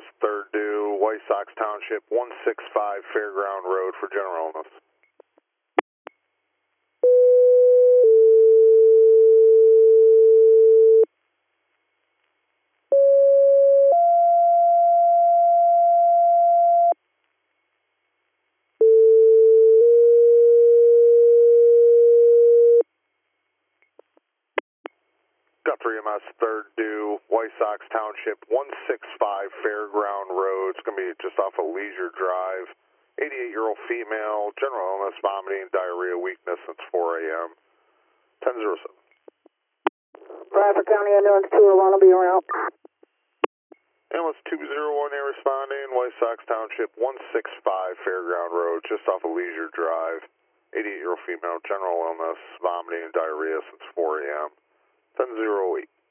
EMS, third due, White Sox Township, 165 Fairground Road for general illness. Guthrie EMS, third due, White Sox Township, 165 Fairground Road. It's going to be just off of Leisure Drive. 88-year-old female, general illness, vomiting, diarrhea, weakness since 4 a.m. 1007. Bradford County Ambulance 201 will be around. Ambulance 201 A responding, White Sox Township, 165 Fairground Road, just off of Leisure Drive. 88-year-old female, general illness, vomiting, diarrhea since 4 a.m. 1008.